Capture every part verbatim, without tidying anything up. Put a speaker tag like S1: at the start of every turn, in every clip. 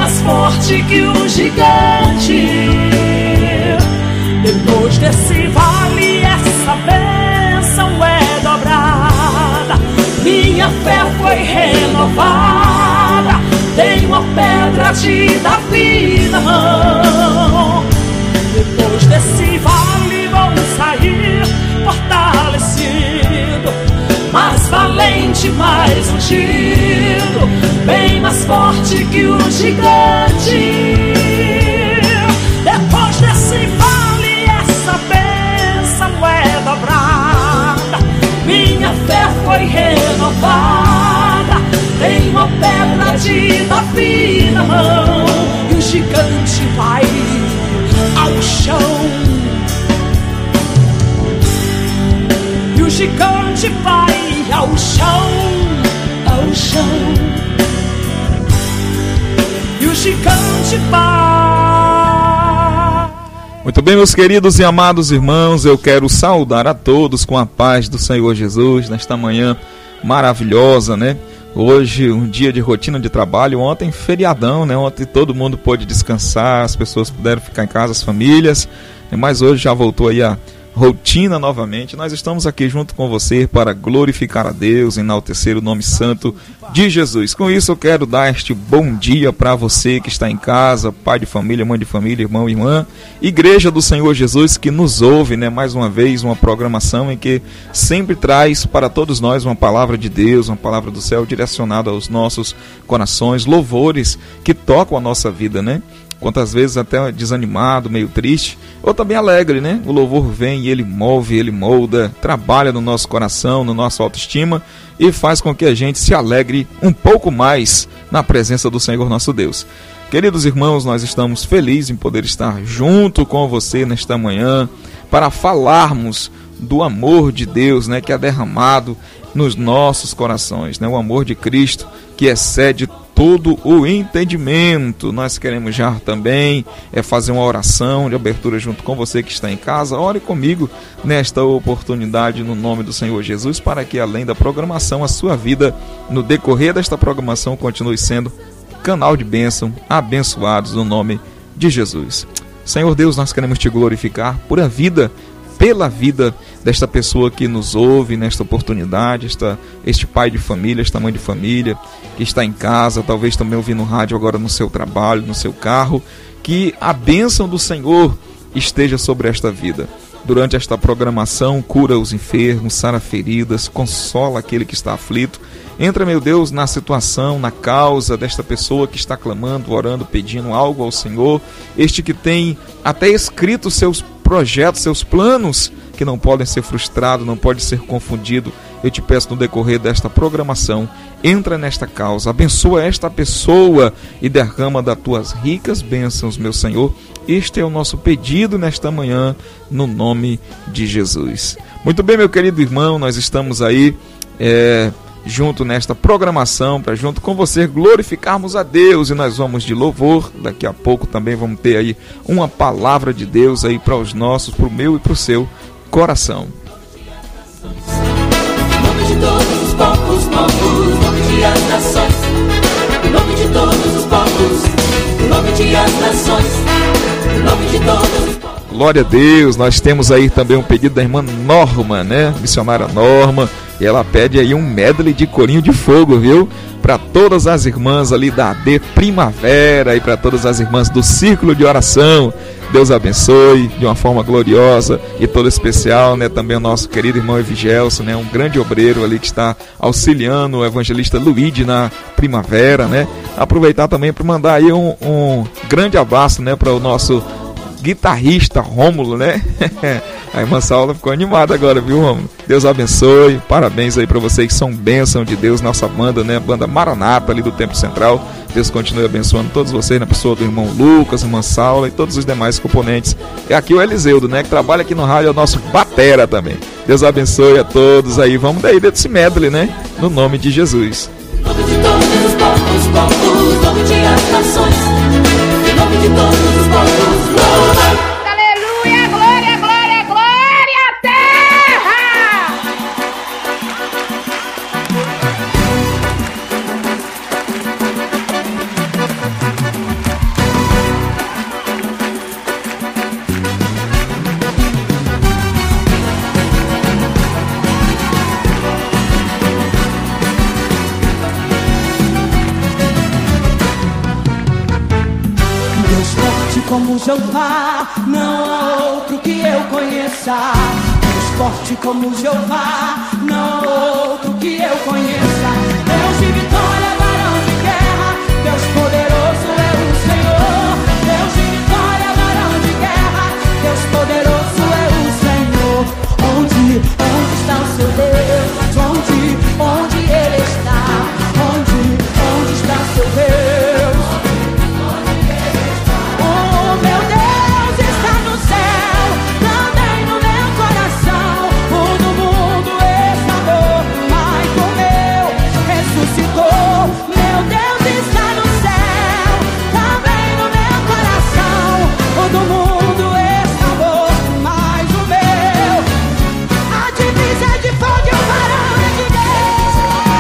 S1: mais forte que o gigante. Depois desse vale, essa bênção é dobrada. Minha fé foi renovada. Tenho a pedra de Davi na mão. Depois desse vale vou sair fortalecido, mais valente, mais ungido, bem mais forte que o gigante. Depois desse vale, essa bênção é dobrada. Minha fé foi renovada. Tenho a pedra de Davi na mão. E o gigante vai ao chão. E o gigante vai ao chão, ao chão. E o gigante vai.
S2: Muito bem, meus queridos e amados irmãos, eu quero saudar a todos com a paz do Senhor Jesus nesta manhã maravilhosa, né? Hoje, um dia de rotina de trabalho, ontem feriadão, né? Ontem todo mundo pôde descansar, as pessoas puderam ficar em casa, as famílias, mas hoje já voltou aí a rotina novamente. Nós estamos aqui junto com você para glorificar a Deus, enaltecer o nome santo de Jesus. Com isso eu quero dar este bom dia para você que está em casa, pai de família, mãe de família, irmão e irmã, Igreja do Senhor Jesus que nos ouve, né? Mais uma vez uma programação em que sempre traz para todos nós uma palavra de Deus, uma palavra do céu direcionada aos nossos corações, louvores que tocam a nossa vida, né? Quantas vezes até desanimado, meio triste, ou também alegre, né? O louvor vem e ele move, ele molda, trabalha no nosso coração, no nosso autoestima e faz com que a gente se alegre um pouco mais na presença do Senhor nosso Deus. Queridos irmãos, nós estamos felizes em poder estar junto com você nesta manhã para falarmos do amor de Deus, né? Que é derramado nos nossos corações, né? O amor de Cristo que excede todo o entendimento. Nós queremos já também é fazer uma oração de abertura junto com você que está em casa. Ore comigo nesta oportunidade no nome do Senhor Jesus, para que além da programação, a sua vida no decorrer desta programação continue sendo canal de bênção, abençoados no nome de Jesus. Senhor Deus, nós queremos te glorificar por a vida, pela vida desta pessoa que nos ouve nesta oportunidade, esta, este pai de família, esta mãe de família, que está em casa, talvez também ouvindo rádio agora no seu trabalho, no seu carro, que a bênção do Senhor esteja sobre esta vida. Durante esta programação, cura os enfermos, sara feridas, consola aquele que está aflito. Entra, meu Deus, na situação, na causa desta pessoa que está clamando, orando, pedindo algo ao Senhor, este que tem até escrito seus projetos, seus planos, que não podem ser frustrados, não podem ser confundidos. Eu te peço no decorrer desta programação, entra nesta causa, abençoa esta pessoa e derrama das tuas ricas bênçãos, meu Senhor. Este é o nosso pedido nesta manhã, no nome de Jesus. Muito bem, meu querido irmão, nós estamos aí é, junto nesta programação, para junto com você glorificarmos a Deus, e nós vamos de louvor. Daqui a pouco também vamos ter aí uma palavra de Deus aí para os nossos, para o meu e para o seu coração.
S1: Em nome de todos os povos, povos, nome de as nações. Em nome de todos os povos, nome de as nações. Em nome de todos os povos.
S2: Glória a Deus. Nós temos aí também um pedido da irmã Norma, né? Missionária Norma. E ela pede aí um medley de corinho de fogo, viu? Para todas as irmãs ali da A D Primavera e para todas as irmãs do Círculo de Oração. Deus abençoe de uma forma gloriosa e toda especial, né? Também o nosso querido irmão Evigelson, né? Um grande obreiro ali que está auxiliando o evangelista Luíde na Primavera, né? Aproveitar também para mandar aí um, um grande abraço, né? Para o nosso guitarrista Rômulo, né? A irmã Saula ficou animada agora, viu, Rômulo? Deus abençoe, parabéns aí pra vocês que são bênção de Deus, nossa banda, né? Banda Maranata ali do Templo Central. Deus continue abençoando todos vocês, na pessoa do irmão Lucas, irmã Saula e todos os demais componentes. E aqui o Eliseudo, né? Que trabalha aqui no rádio, é o nosso batera também. Deus abençoe a todos aí. Vamos daí desse medley, né? No nome de Jesus.
S1: Em nome de todos os povos, povos, nome de as nações. Em nome de todos os povos, glória.
S3: Aleluia, glória, glória, glória à terra.
S4: como Jeová, não há outro que eu conheça. Deus forte como Jeová, não há outro que eu conheça. Deus de vitória, varão de guerra, Deus poderoso é o Senhor. Deus de vitória, varão de guerra, Deus poderoso é o Senhor. Onde, onde está o seu Deus? Onde, onde Ele está? Onde, onde está o seu Deus? Oh, meu Deus está no céu, também no meu coração. O do mundo esse amor, mas o meu ressuscitou. Meu Deus está no céu, também no meu coração. O do mundo esse amor, mas o meu. A divisa é de fogo e o varão é de Deus.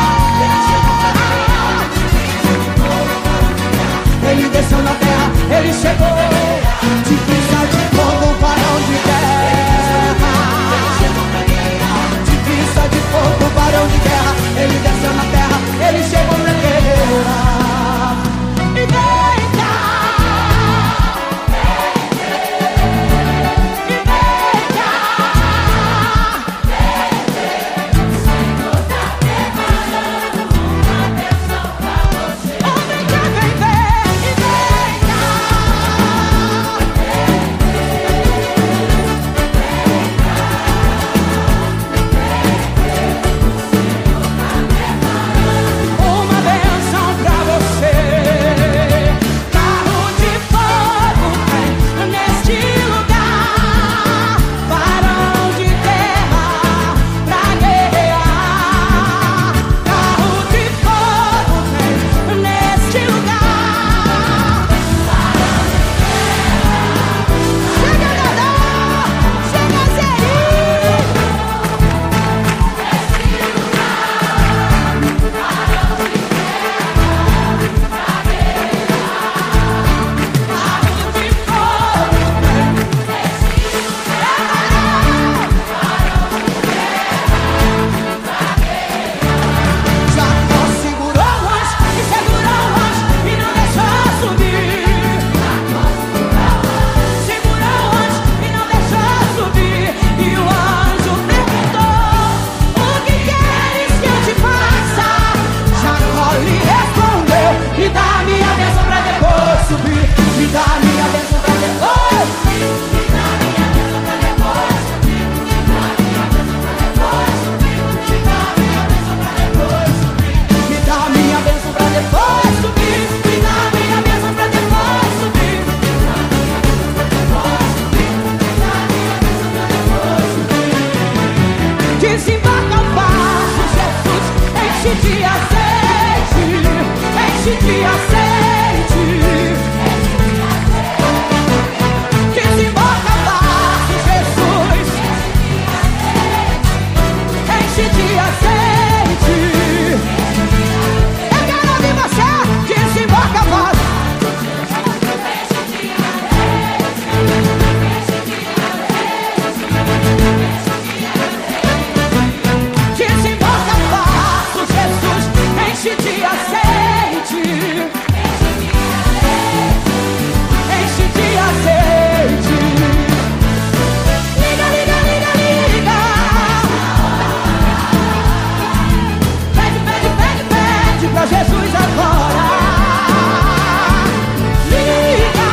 S4: Ele desceu na terra, ele chegou. Divisa de fogo, varão de guerra. Divisa de fogo, varão de guerra. Ele desceu na terra, ele chegou pra guerrear. E vem cá, e vem cá. O Senhor tá preparando uma bênção pra você. Oh, vem cá, vem, vem, e vem cá. Uma bênção pra você. Carro de fogo vem neste lugar. Varão de guerra pra guerrear. Carro de fogo vem neste lugar. Chega, Dadá! Chega, Zeri! Jacó segurou o anjo e segurou o anjo e não deixou subir. Segurou o anjo e não deixou subir. E o anjo perguntou: o que queres que eu te faça? Jacó lhe respondeu: me dá a minha bênção pra depois subir. Me dá a minha bênção pra depois. Me dá a minha bênção pra depois subir. Me dá a minha bênção pra depois subir. Me dá a minha bênção pra depois subir. Me dá a minha bênção pra depois subir. Me dá a minha bênção pra depois subir. Me dá a minha bênção pra depois subir. Me dá a minha bênção pra depois subir. Desembarca o vaso, Jesus, enche de azeite, enche de azeite. Desembarca o vaso, Jesus, enche de azeite. Eu quero ouvir você, desembarca o vaso. Desembarca o vaso, Jesus, enche de azeite. Enche de azeite. Liga, liga, liga, liga. Pede, pede, pede, pede pra Jesus agora. Liga.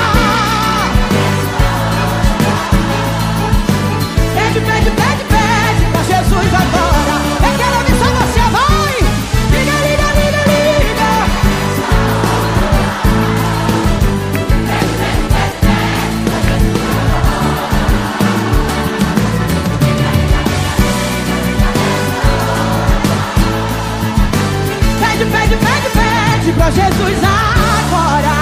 S4: Pede, pede, pede, pede pra Jesus agora. Eu quero ouvir só você, vai. Liga, liga, liga, liga. Pede, pede, pede, pede pra Jesus agora.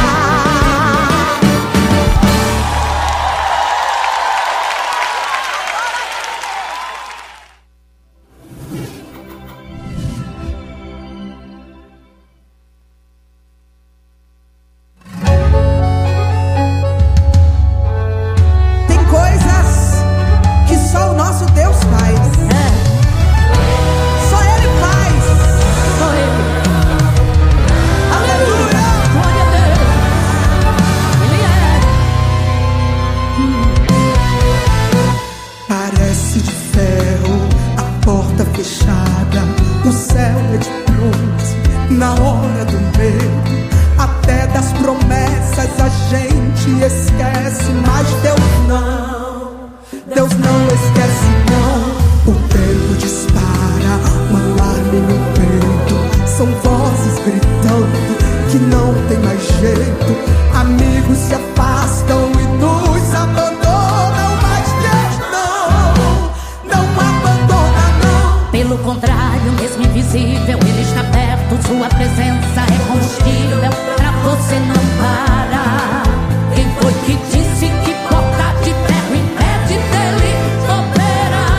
S4: Tem coisas que só o nosso Deus faz. Só Ele faz. Só Ele. Aleluia.
S5: hora do medo, até das promessas a gente esquece, mas Deus não, Deus não esquece não. O tempo dispara, um alarme no peito, são vozes gritando que não tem mais jeito. Amigos se afastam e nos abandonam, mas Deus não, não abandona não.
S6: Pelo contrário, mesmo invisível, Ele está perto, sua presença é combustível pra você não parar. Quem foi que disse que porta de ferro impede dele operar?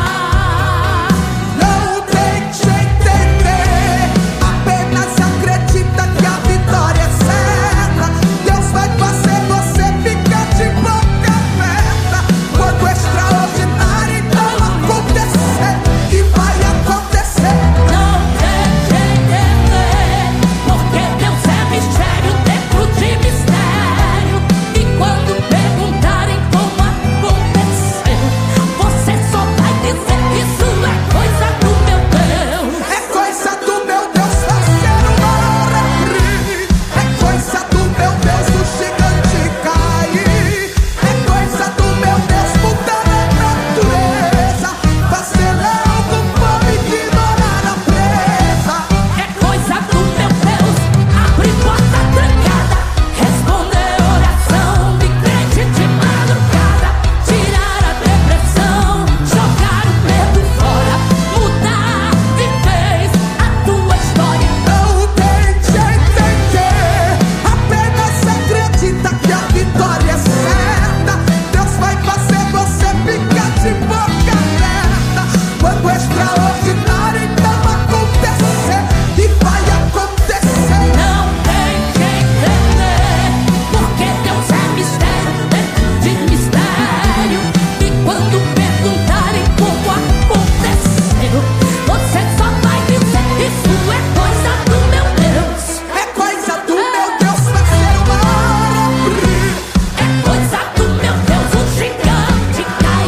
S5: Não tente entender, apenas acredita que a vitória é certa. Deus vai fazer você ficar de boca aberta quando o extraordinário então acontecer, e vai acontecer.
S6: Não tente entender, porque Deus é mistério dentro de mistério. E quando perguntarem como aconteceu, você só vai dizer: isso é coisa do meu Deus.
S5: É coisa do meu Deus fazer o mar abrir, é coisa do meu Deus o gigante cair, é coisa do meu Deus mudar a natureza, fazer leão com fome ignorar a presa.
S6: É coisa do meu Deus abrir porta trancada, responder oração de crente de madrugada, tirar a depressão, jogar o medo fora, mudar de vez a tua história.
S5: Não tente entender, apenas acredita que a vitória é certa. Deus vai fazer você ficar de boca aberta quando o extraordinário então acontecer, e vai acontecer.
S6: Não tente entender, porque Deus é mistério dentro de mistério. E quando perguntarem como aconteceu, você só vai dizer: isso é coisa do meu Deus.
S5: É coisa do meu Deus fazer o mar abrir,
S6: É coisa do meu Deus o gigante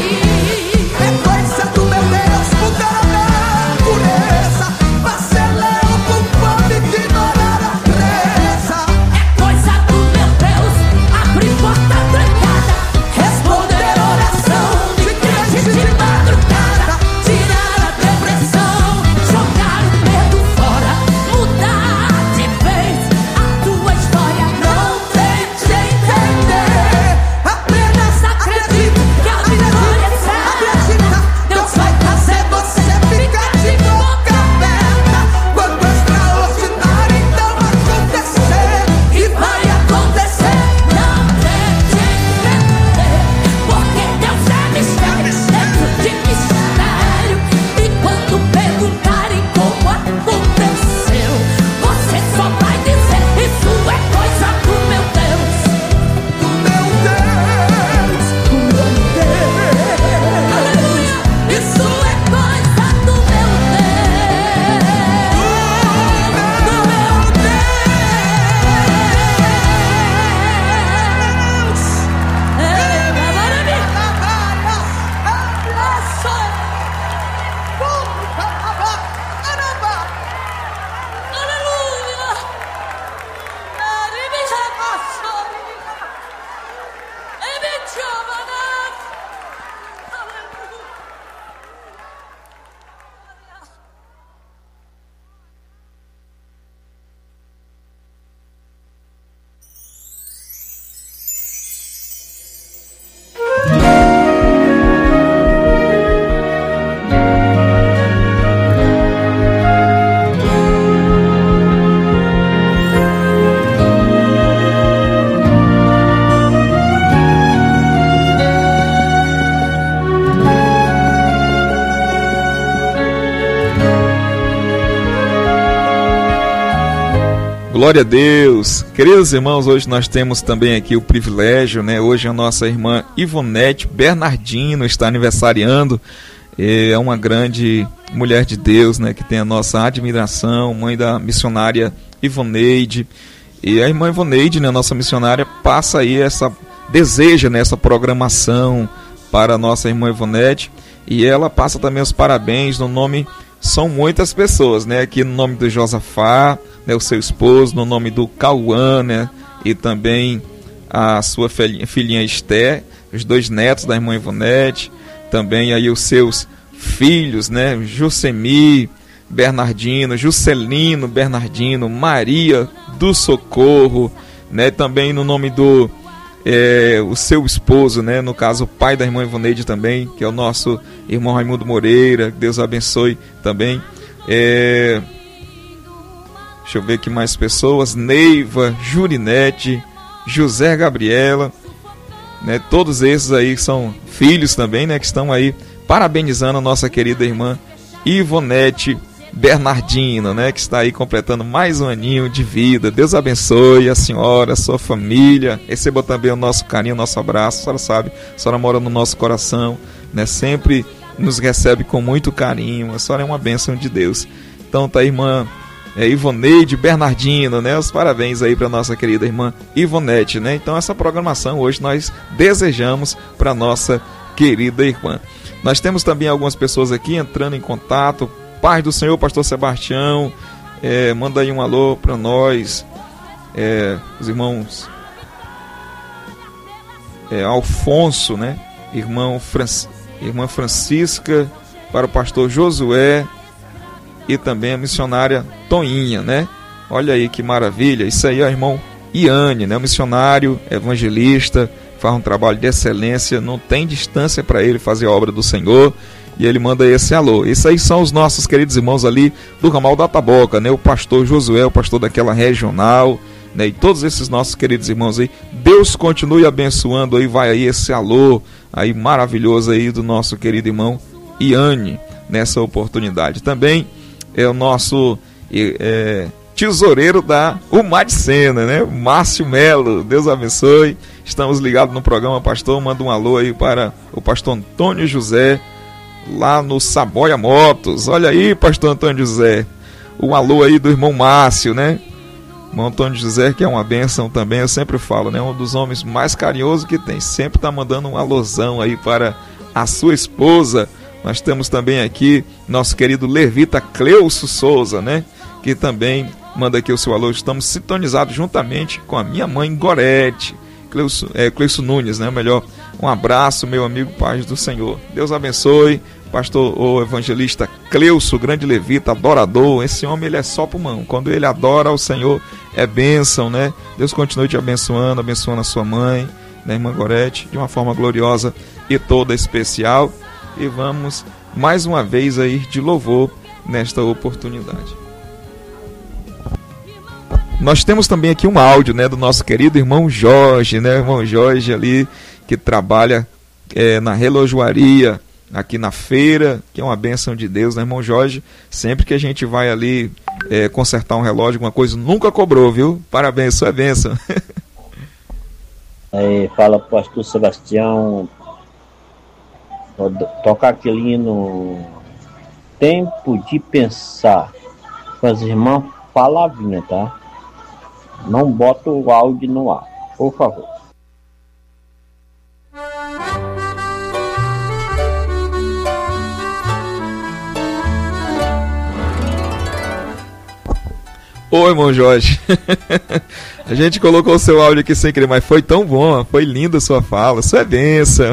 S6: cair.
S5: é coisa do meu Deus mudar a natureza, fazer leão com fome ignorar a presa.
S6: É coisa do meu Deus abrir porta trancada, responder oração de crente de madrugada, tirar a depressão, jogar o medo fora, mudar de vez a tua história.
S5: Não tente entender, apenas acredita que a vitória é certa. Acredita, Deus vai fazer você ficar de boca aberta quando o extraordinário então acontecer, e vai acontecer.
S6: Não tente entender, porque Deus é mistério dentro de mistério. E quando perguntarem como aconteceu, você só vai dizer: isso é coisa do meu Deus.
S5: Do meu Deus, do meu Deus,
S6: Aleluia! Isso é coisa do meu Deus.
S5: do meu Deus.
S6: Ei, maravilha! Aleluia!
S2: Glória a Deus. Queridos irmãos, hoje nós temos também aqui o privilégio, né? Hoje a nossa irmã Ivonete Bernardino está aniversariando. É uma grande mulher de Deus, né? Que tem a nossa admiração, mãe da missionária Ivoneide. E a irmã Ivoneide, né, nossa missionária, passa aí essa, deseja, né, essa programação para a nossa irmã Ivonete. E ela passa também os parabéns no nome são muitas pessoas, né? Aqui no nome do Josafá, né, o seu esposo, no nome do Cauã, né, e também a sua filhinha, filhinha Esther, os dois netos da irmã Ivonete, também aí os seus filhos, né, Jucemi, Bernardino, Juscelino, Bernardino, Maria do Socorro, né, também no nome do é, o seu esposo, né, no caso o pai da irmã Ivoneide também, que é o nosso irmão Raimundo Moreira, que Deus abençoe também. É, deixa eu ver aqui mais pessoas, Neiva, Jurinete, José Gabriela, né, todos esses aí são filhos também, né, que estão aí parabenizando a nossa querida irmã Ivonete Bernardino, né, que está aí completando mais um aninho de vida. Deus abençoe a senhora, a sua família. Receba também o nosso carinho, o nosso abraço. A senhora sabe, a senhora mora no nosso coração, né, sempre nos recebe com muito carinho. A senhora é uma bênção de Deus. Então tá a irmã é, Ivoneide Bernardino, né, os parabéns aí para nossa querida irmã Ivonete, né. Então essa programação hoje nós desejamos para nossa querida irmã. Nós temos também algumas pessoas aqui entrando em contato. Paz do Senhor, pastor Sebastião, é, manda aí um alô para nós, é, os irmãos é, Alfonso, né, irmão Fran, irmã Francisca, para o pastor Josué e também a missionária Toinha, né, olha aí que maravilha, isso aí é o irmão Iane, né, o missionário evangelista, faz um trabalho de excelência, não tem distância para ele fazer a obra do Senhor. E ele manda esse alô. Esses aí são os nossos queridos irmãos ali do ramal da Taboca, né? O pastor Josué, o pastor daquela regional, né? E todos esses nossos queridos irmãos aí. Deus continue abençoando aí, vai aí esse alô aí maravilhoso aí do nosso querido irmão Iane, nessa oportunidade. Também é o nosso é, tesoureiro da Umadicena, né? Márcio Melo, Deus abençoe. Estamos ligados no programa, pastor. Manda um alô aí para o pastor Antônio José, lá no Saboia Motos. Olha aí, pastor Antônio José, um alô aí do irmão Márcio, né? Irmão Antônio José, que é uma bênção também, eu sempre falo, né? Um dos homens mais carinhosos que tem, sempre tá mandando um alôzão aí para a sua esposa. Nós temos também aqui nosso querido Levita Cleuso Souza, né? Que também manda aqui o seu alô. Estamos sintonizados juntamente com a minha mãe Gorete, Cleuso, é, Cleuso Nunes, né? Melhor, um abraço, meu amigo, paz do Senhor. Deus abençoe. Pastor, o evangelista Cleuso, grande levita, adorador. Esse homem, ele é só pulmão. Quando ele adora ao Senhor, é bênção, né? Deus continue te abençoando, abençoando a sua mãe, né, irmã Gorete, de uma forma gloriosa e toda especial. E vamos, mais uma vez, aí de louvor nesta oportunidade. Nós temos também aqui um áudio, né, do nosso querido irmão Jorge, né? Irmão Jorge ali, que trabalha é, na relojoaria, aqui na feira, que é uma bênção de Deus, né, irmão Jorge? Sempre que a gente vai ali é, consertar um relógio, alguma coisa, nunca cobrou, viu? Parabéns, isso é bênção.
S7: Aí, fala pastor Sebastião, tocar aquele hino Tempo de Pensar, com as irmãs Falavinha, tá? Não bota o áudio no ar, por favor.
S2: Oi, irmão Jorge. A gente colocou o seu áudio aqui sem querer, mas foi tão bom, foi linda a sua fala, isso é bênção.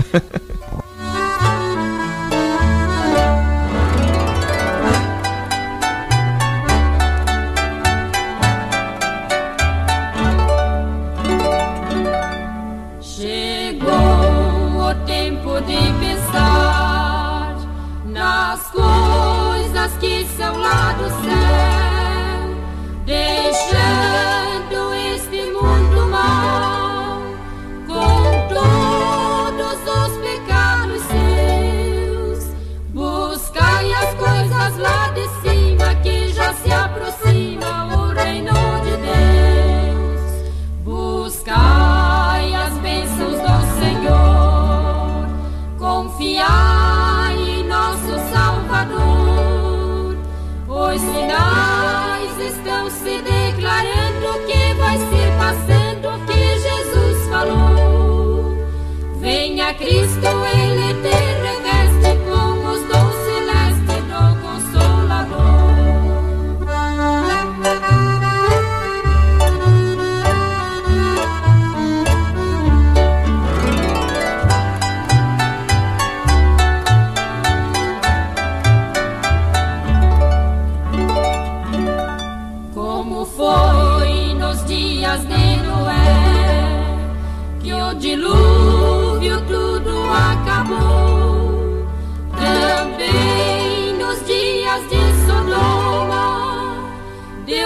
S6: Chegou o tempo de pensar nas coisas que são lá do céu, deixando este mundo mal, com todos os pecados seus. Buscai as coisas lá de cima, que já se aproxima o reino de Deus. Buscai as bênçãos do Senhor, confiai em nosso Salvador. Os sinais estão se declarando, que vai se passando o que Jesus falou. Venha Cristo, Ele te reveste com os dons celestes do Consolador.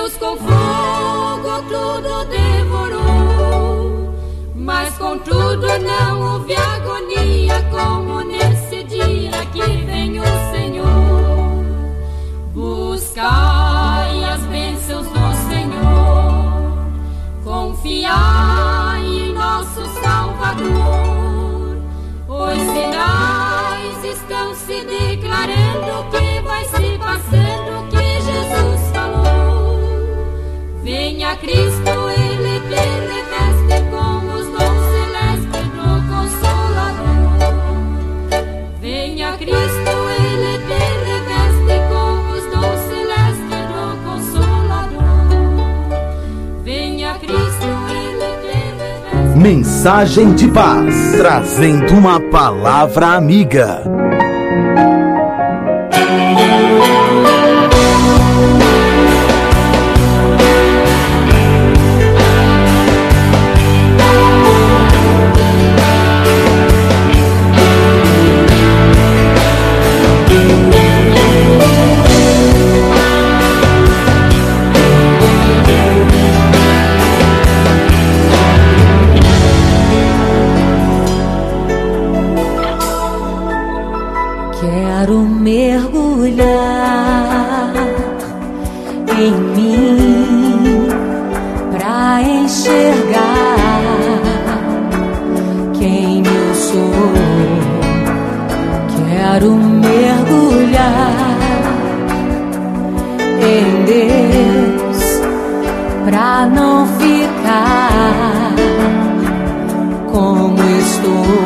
S6: Jesus com fogo tudo devorou, mas contudo não houve agonia como nesse dia que vem o Senhor. Buscai as bênçãos do Senhor, confiai em nosso Salvador. Os sinais estão se declarando que vai se passando, que Jesus falou. Venha Cristo, Ele te reveste com os dons celestes do Consolador. Venha Cristo, Ele te reveste com os dons celestes do Consolador. Venha Cristo, Ele te reveste.
S8: Mensagem de paz, trazendo uma palavra amiga.
S6: Quero mergulhar em mim pra enxergar quem eu sou. Quero mergulhar em Deus pra não ficar como estou.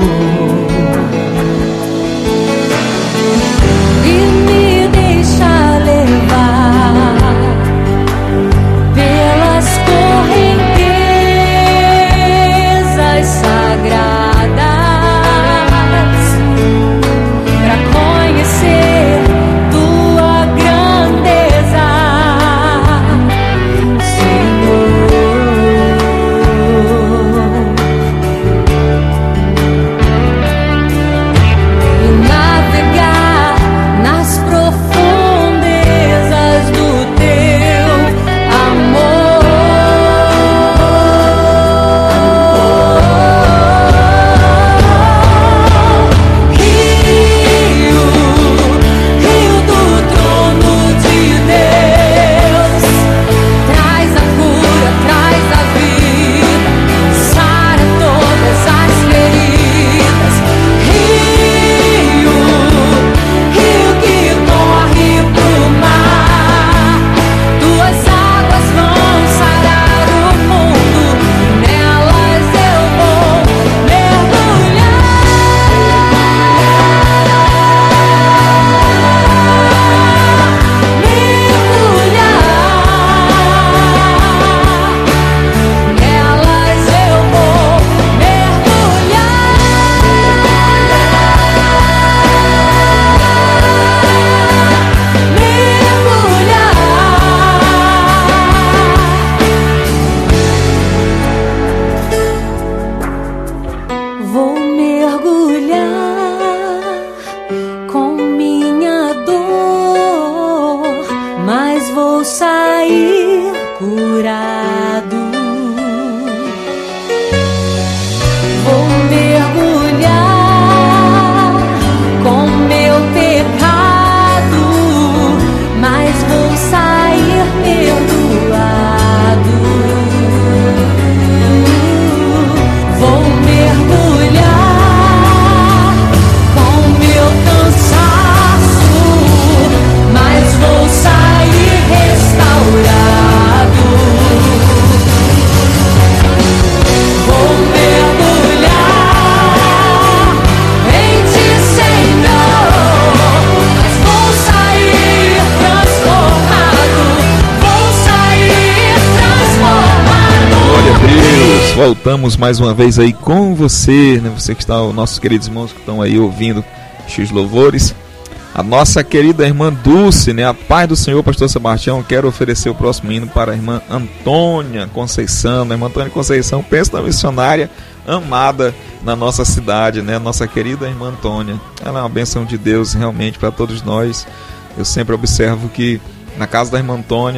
S2: Voltamos mais uma vez aí com você, né? Você que está, os nossos queridos irmãos que estão aí ouvindo X louvores. A nossa querida irmã Dulce, né? A paz do Senhor, pastor Sebastião. Quero oferecer o próximo hino para a irmã Antônia Conceição, né? Irmã Antônia Conceição, pensa na missionária amada na nossa cidade, né? Nossa querida irmã Antônia. Ela é uma bênção de Deus realmente para todos nós. Eu sempre observo que na casa da irmã Antônia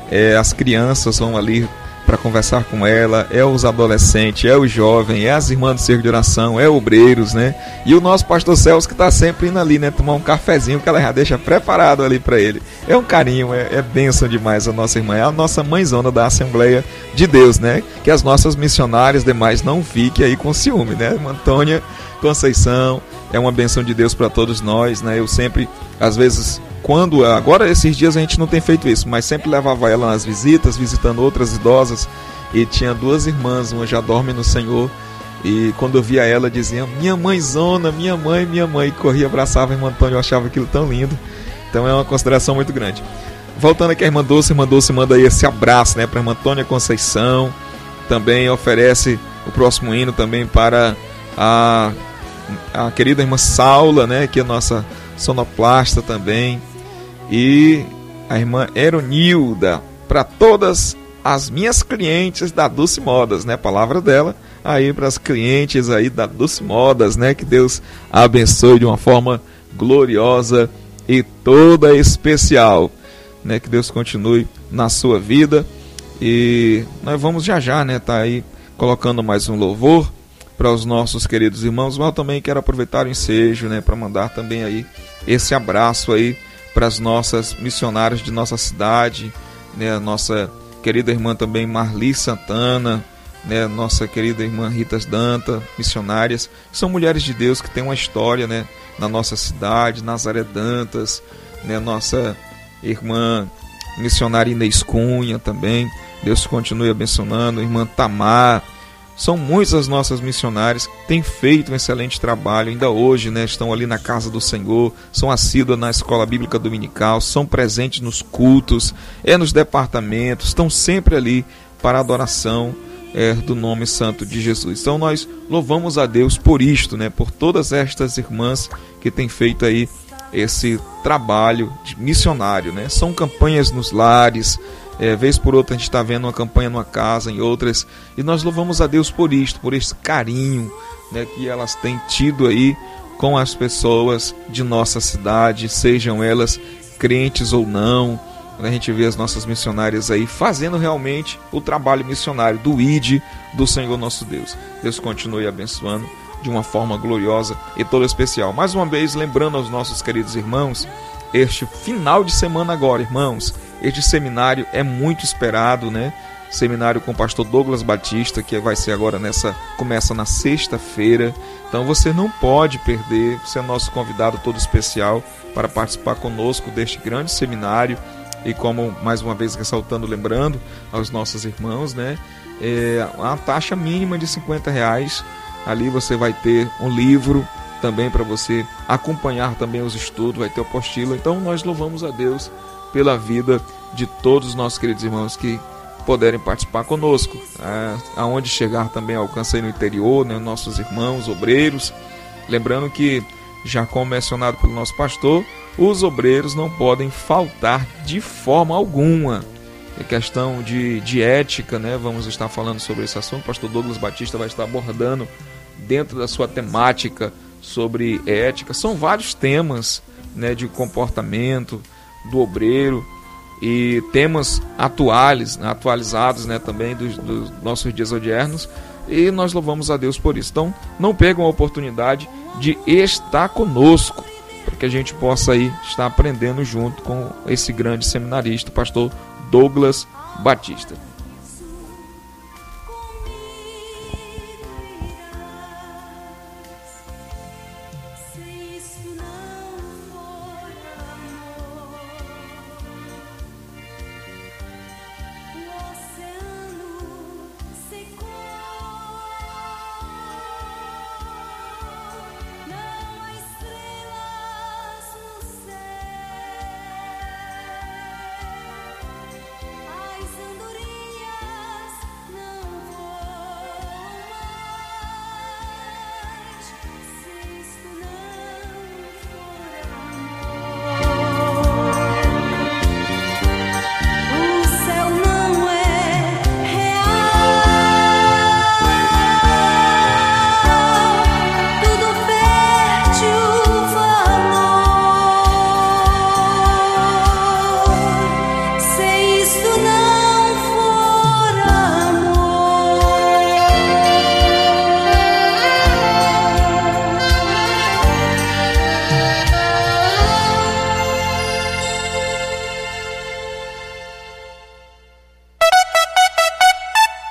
S2: é, as crianças vão ali para conversar com ela, é os adolescentes, é o jovem, é as irmãs do cerco de oração, é obreiros, né? E o nosso pastor Celso que está sempre indo ali, né? Tomar um cafezinho que ela já deixa preparado ali para ele. É um carinho, é, é bênção demais a nossa irmã, é a nossa mãezona da Assembleia de Deus, né? Que as nossas missionárias demais não fiquem aí com ciúme, né? Antônia Conceição, é uma bênção de Deus para todos nós, né? Eu sempre, às vezes... Quando, agora esses dias a gente não tem feito isso, mas sempre levava ela nas visitas, visitando outras idosas, e tinha duas irmãs, uma já dorme no Senhor, e quando eu via ela dizia, minha mãezona, minha mãe, minha mãe, e corria, abraçava a irmã Antônia, eu achava aquilo tão lindo. Então é uma consideração muito grande. Voltando aqui a irmã Dulce, a irmã Dulce manda aí esse abraço, né, para a irmã Antônia Conceição, também oferece o próximo hino também para a, a querida irmã Saula, né, que é a nossa sonoplasta também, e a irmã Eronilda, para todas as minhas clientes da Dulce Modas, né? Palavra dela aí para as clientes aí da Dulce Modas, né? Que Deus a abençoe de uma forma gloriosa e toda especial, né? Que Deus continue na sua vida. E nós vamos já já, né? Tá aí colocando mais um louvor para os nossos queridos irmãos, mas eu também quero aproveitar o ensejo, né? Para mandar também aí esse abraço aí para as nossas missionárias de nossa cidade, né, a nossa querida irmã também Marli Santana, né, nossa querida irmã Rita Danta, missionárias, são mulheres de Deus que têm uma história, né, na nossa cidade, Nazaré Dantas, né, nossa irmã missionária Inês Cunha também, Deus continue abençoando, irmã Tamar. São muitas as nossas missionárias que têm feito um excelente trabalho, ainda hoje, né, estão ali na casa do Senhor, são assíduas na escola bíblica dominical, são presentes nos cultos, é nos departamentos, estão sempre ali para a adoração é, do nome santo de Jesus. Então nós louvamos a Deus por isto, né, por todas estas irmãs que têm feito aí esse trabalho de missionário, né? São campanhas nos lares, É, vez por outra a gente está vendo uma campanha numa casa, em outras, e nós louvamos a Deus por isto, por esse carinho, né, que elas têm tido aí com as pessoas de nossa cidade, sejam elas crentes ou não. A gente vê as nossas missionárias aí fazendo realmente o trabalho missionário do I D do Senhor nosso Deus. Deus continue abençoando de uma forma gloriosa e toda especial. Mais uma vez, lembrando aos nossos queridos irmãos, este final de semana agora, irmãos, este seminário é muito esperado, né? Seminário com o pastor Douglas Batista, que vai ser agora nessa, começa na sexta-feira. Então você não pode perder, você é nosso convidado todo especial para participar conosco deste grande seminário. E como, mais uma vez ressaltando, lembrando aos nossos irmãos, né? É uma taxa mínima de cinquenta reais. Ali você vai ter um livro também para você acompanhar também os estudos, vai ter a apostila. Então nós louvamos a Deus pela vida de todos os nossos queridos irmãos que puderem participar conosco, é, aonde chegar também alcança aí no interior, né, nossos irmãos obreiros, lembrando que, já como mencionado pelo nosso pastor, os obreiros não podem faltar de forma alguma. É questão de, de ética, né? Vamos estar falando sobre esse assunto. O pastor Douglas Batista vai estar abordando dentro da sua temática sobre ética. São vários temas, né, de comportamento do obreiro e temas atuais, né, atualizados, né, também dos, dos nossos dias odiernos, e nós louvamos a Deus por isso. Então não percam a oportunidade de estar conosco, para que a gente possa aí estar aprendendo junto com esse grande seminarista, o pastor Douglas Batista.
S9: As andorinhas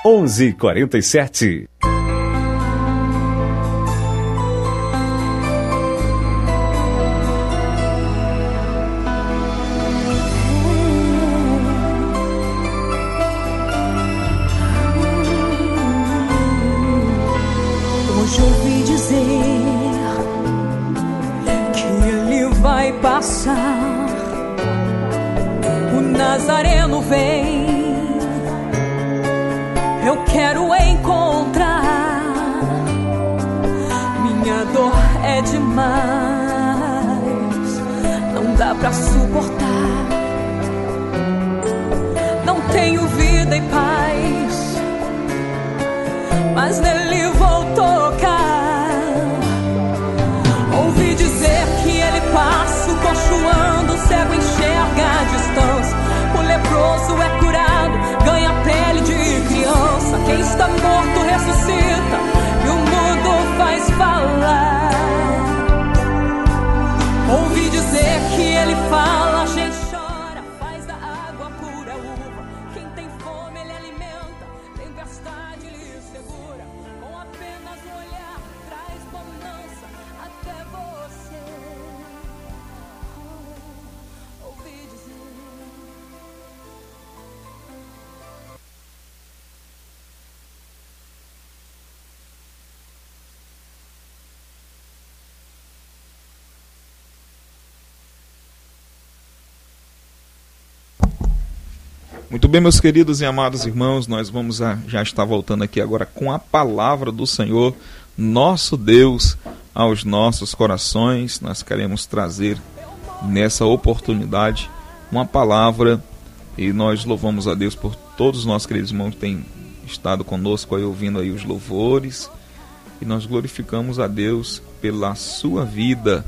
S9: onze e quarenta e sete.
S4: Hoje ouvi dizer que ele vai passar. O Nazareno vem, eu quero encontrar. Minha dor é demais, não dá pra suportar. Não tenho vida e paz, mas nele vou tocar. Ouvi dizer que ele passa, o coxo anda, o cego enxerga a distância. O leproso é curado, ganha pele de criança. Quem está morto ressuscita e o mundo faz falar. Ouvi dizer que ele fala, a gente chora, faz da água pura uva. Quem tem fome ele alimenta, tempestade lhe segura. Com apenas um olhar traz bonança até você. Oh, ouvi dizer.
S2: Muito bem, meus queridos e amados irmãos, nós vamos a, já estar voltando aqui agora com a palavra do Senhor, nosso Deus, aos nossos corações. Nós queremos trazer nessa oportunidade uma palavra e nós louvamos a Deus por todos os nossos queridos irmãos que têm estado conosco aí, ouvindo aí os louvores, e nós glorificamos a Deus pela sua vida.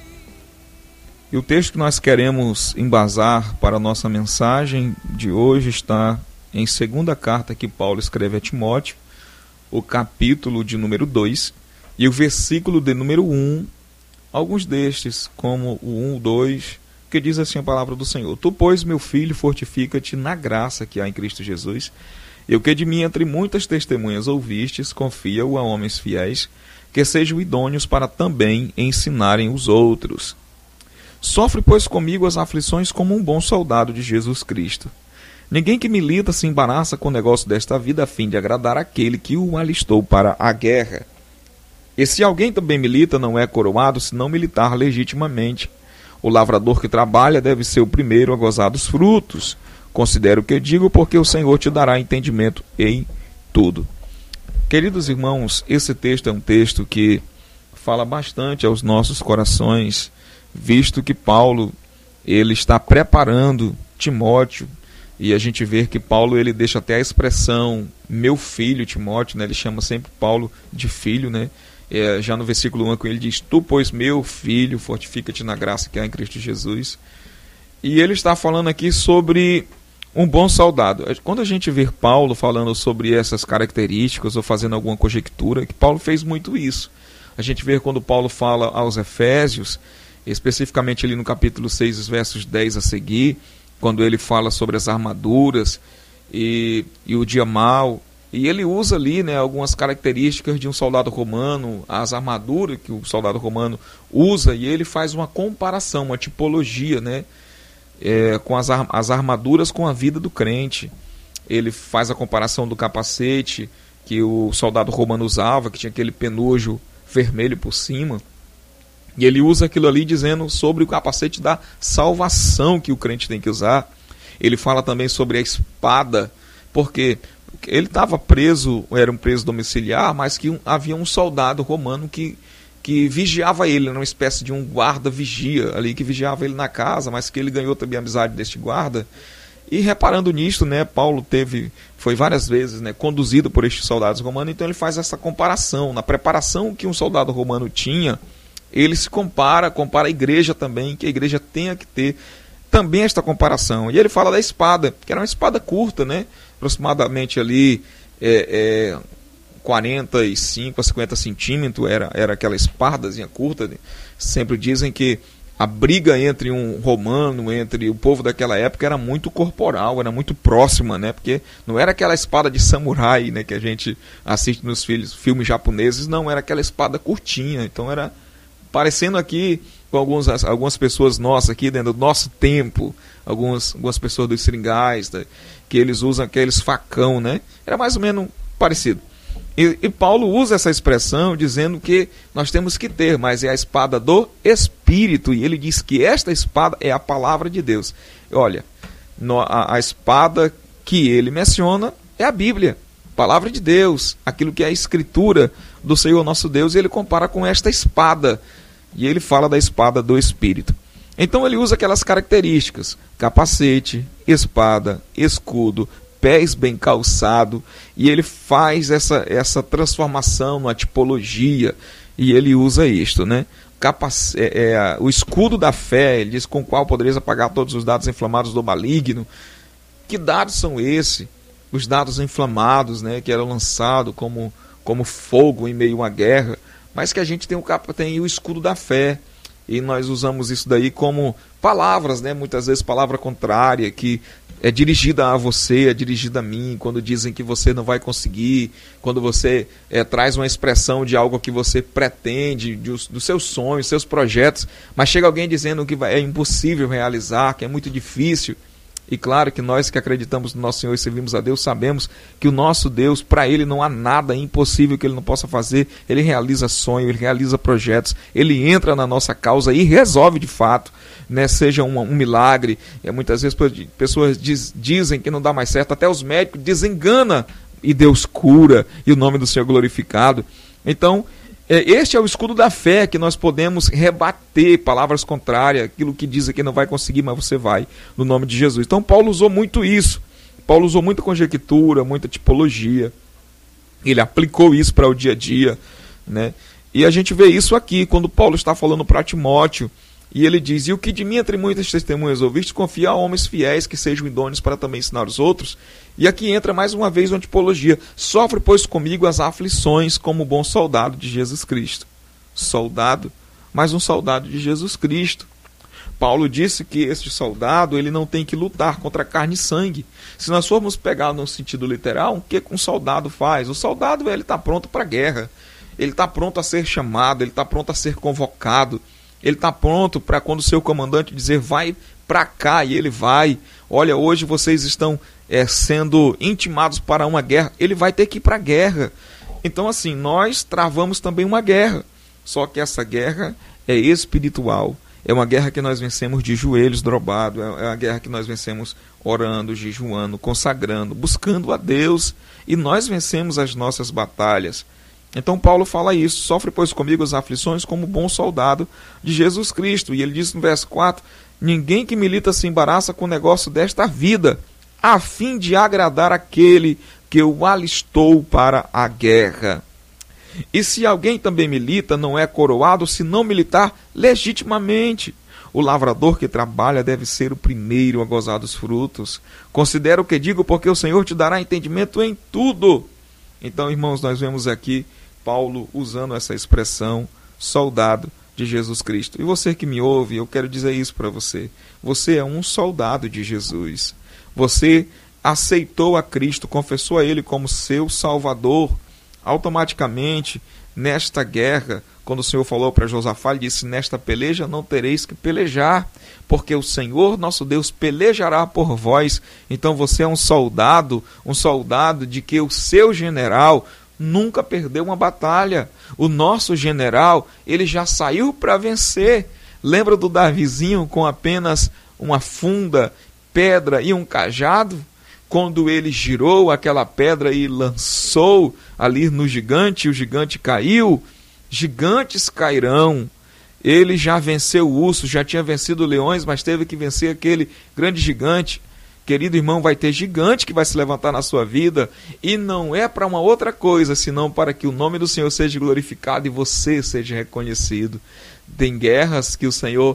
S2: E o texto que nós queremos embasar para a nossa mensagem de hoje está em segunda carta que Paulo escreve a Timóteo, o capítulo de número dois e o versículo de número um, alguns destes, como o um, dois, que diz assim a palavra do Senhor: Tu, pois, meu filho, fortifica-te na graça que há em Cristo Jesus, e o que de mim entre muitas testemunhas ouvistes, confia-o a homens fiéis, que sejam idôneos para também ensinarem os outros. Sofre, pois, comigo as aflições como um bom soldado de Jesus Cristo. Ninguém que milita se embaraça com o negócio desta vida a fim de agradar aquele que o alistou para a guerra. E se alguém também milita, não é coroado se não militar legitimamente. O lavrador que trabalha deve ser o primeiro a gozar dos frutos. Considera o que eu digo, porque o Senhor te dará entendimento em tudo. Queridos irmãos, esse texto é um texto que fala bastante aos nossos corações, visto que Paulo ele está preparando Timóteo, e a gente vê que Paulo ele deixa até a expressão meu filho Timóteo, né? Ele chama sempre Paulo de filho, né? É, já no versículo um ele diz: Tu, pois, meu filho, fortifica-te na graça que há em Cristo Jesus. E ele está falando aqui sobre um bom soldado. Quando a gente vê Paulo falando sobre essas características ou fazendo alguma conjectura, que Paulo fez muito isso. A gente vê quando Paulo fala aos Efésios, especificamente ali no capítulo seis, os versos dez a seguir, quando ele fala sobre as armaduras e, e o dia mau, e ele usa ali, né, algumas características de um soldado romano, as armaduras que o soldado romano usa, e ele faz uma comparação, uma tipologia, né, é, com as, as armaduras com a vida do crente. Ele faz a comparação do capacete que o soldado romano usava, que tinha aquele penojo vermelho por cima. E ele usa aquilo ali dizendo sobre o capacete da salvação que o crente tem que usar. Ele fala também sobre a espada, porque ele estava preso, era um preso domiciliar, mas que um, havia um soldado romano que, que vigiava ele, era uma espécie de um guarda-vigia ali, que vigiava ele na casa, mas que ele ganhou também a amizade deste guarda. E reparando nisto, né, Paulo teve, foi várias vezes, né, conduzido por estes soldados romanos, então ele faz essa comparação. Na preparação que um soldado romano tinha, ele se compara, compara a igreja também, que a igreja tenha que ter também esta comparação. E ele fala da espada, que era uma espada curta, né? Aproximadamente ali é, é, quarenta e cinco a cinquenta centímetros, era, era aquela espadazinha curta. Sempre dizem que a briga entre um romano, entre o povo daquela época, era muito corporal, era muito próxima, né? Porque não era aquela espada de samurai, né, que a gente assiste nos filmes, filmes japoneses, não, era aquela espada curtinha. Então era parecendo aqui com alguns, algumas pessoas nossas aqui dentro do nosso tempo, algumas, algumas pessoas dos seringais, né, que eles usam aqueles facão, né? Era mais ou menos parecido. E, e Paulo usa essa expressão dizendo que nós temos que ter, mas é a espada do Espírito, e ele diz que esta espada é a palavra de Deus. Olha, no, a, a espada que ele menciona é a Bíblia, palavra de Deus, aquilo que é a escritura do Senhor nosso Deus, e ele compara com esta espada, e ele fala da espada do Espírito. Então ele usa aquelas características: capacete, espada, escudo, pés bem calçados, e ele faz essa, essa transformação na tipologia, e ele usa isto, né? Capac... É, é, o escudo da fé, ele diz, com o qual podereis apagar todos os dados inflamados do maligno. Que dados são esses? Os dados inflamados, né, que eram lançados como, como fogo em meio a uma guerra, mas que a gente tem o, capa... tem o escudo da fé, e nós usamos isso daí como palavras, né? Muitas vezes palavra contrária, que é dirigida a você, é dirigida a mim, quando dizem que você não vai conseguir, quando você é, traz uma expressão de algo que você pretende, dos, dos seus sonhos, seus projetos, mas chega alguém dizendo que vai, é impossível realizar, que é muito difícil. E claro que nós que acreditamos no nosso Senhor e servimos a Deus, sabemos que o nosso Deus, para Ele não há nada impossível que Ele não possa fazer. Ele realiza sonhos, Ele realiza projetos, Ele entra na nossa causa e resolve de fato, né? Seja um, um milagre. É, muitas vezes pessoas diz, dizem que não dá mais certo, até os médicos desenganam e Deus cura, e o nome do Senhor é glorificado. Então, este é o escudo da fé, que nós podemos rebater palavras contrárias, aquilo que diz que não vai conseguir, mas você vai, no nome de Jesus. Então Paulo usou muito isso, Paulo usou muita conjectura, muita tipologia, ele aplicou isso para o dia a dia, né? E a gente vê isso aqui, quando Paulo está falando para Timóteo, e ele diz: e o que de mim entre muitas testemunhas ouviste, confia a homens fiéis que sejam idôneos para também ensinar os outros. E aqui entra mais uma vez uma tipologia: sofre, pois, comigo as aflições como bom soldado de Jesus Cristo. Soldado, mas um soldado de Jesus Cristo. Paulo disse que este soldado, ele não tem que lutar contra carne e sangue. Se nós formos pegar no sentido literal, o que um soldado faz? O soldado, ele está pronto para a guerra. Ele está pronto a ser chamado, ele está pronto a ser convocado. Ele está pronto para quando o seu comandante dizer vai para cá, e ele vai. Olha, hoje vocês estão é, sendo intimados para uma guerra, ele vai ter que ir para a guerra. Então assim, nós travamos também uma guerra, só que essa guerra é espiritual. É uma guerra que nós vencemos de joelhos dobrados, é uma guerra que nós vencemos orando, jejuando, consagrando, buscando a Deus, e nós vencemos as nossas batalhas. Então Paulo fala isso: sofre, pois, comigo as aflições como bom soldado de Jesus Cristo. E ele diz no verso quatro: ninguém que milita se embaraça com o negócio desta vida, a fim de agradar aquele que o alistou para a guerra. E se alguém também milita, não é coroado se não militar legitimamente. O lavrador que trabalha deve ser o primeiro a gozar dos frutos. Considera o que digo, porque o Senhor te dará entendimento em tudo. Então, irmãos, nós vemos aqui Paulo usando essa expressão, soldado de Jesus Cristo. E você que me ouve, eu quero dizer isso para você. Você é um soldado de Jesus. Você aceitou a Cristo, confessou a Ele como seu Salvador. Automaticamente, nesta guerra, quando o Senhor falou para Josafá, ele disse: nesta peleja não tereis que pelejar, porque o Senhor nosso Deus pelejará por vós. Então você é um soldado, um soldado de que o seu general nunca perdeu uma batalha. O nosso general, ele já saiu para vencer. Lembra do Davizinho com apenas uma funda, pedra e um cajado? Quando ele girou aquela pedra e lançou ali no gigante, o gigante caiu. Gigantes cairão. Ele já venceu o urso, já tinha vencido leões, mas teve que vencer aquele grande gigante. Querido irmão, vai ter gigante que vai se levantar na sua vida, e não é para uma outra coisa, senão para que o nome do Senhor seja glorificado e você seja reconhecido. Tem guerras que o Senhor